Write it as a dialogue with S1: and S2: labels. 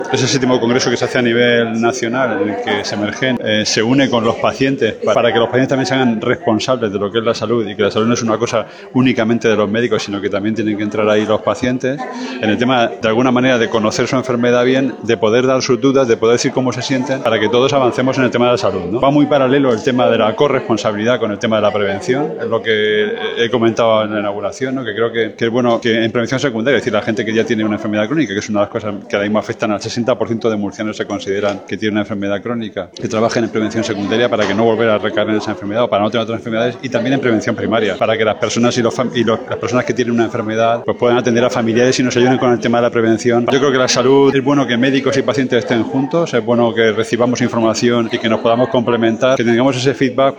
S1: Ese 7º congreso que se hace a nivel nacional, en el que Semergen se une con los pacientes para que los pacientes también se hagan responsables de lo que es la salud y que la salud no es una cosa únicamente de los médicos, sino que también tienen que entrar ahí los pacientes en el tema, de alguna manera, de conocer su enfermedad bien, de poder dar sus dudas, de poder decir cómo se sienten, para que todos avancemos en el tema de la salud, ¿no? Va muy paralelo el tema de la corresponsabilidad con el tema de la prevención, es lo que he comentado en la inauguración, ¿no? Que creo que es bueno que en prevención secundaria, es decir, la gente que ya tiene una enfermedad crónica, que es una de las cosas que ahora mismo afectan al 60% de murcianos se consideran que tienen una enfermedad crónica, que trabajen en prevención secundaria para que no volver a recaer en esa enfermedad o para no tener otras enfermedades, y también en prevención primaria, para que las personas las personas que tienen una enfermedad pues puedan atender a familiares y nos ayuden con el tema de la prevención. Yo creo que la salud es bueno que médicos y pacientes estén juntos, es bueno que recibamos información y que nos podamos complementar, que tengamos ese feedback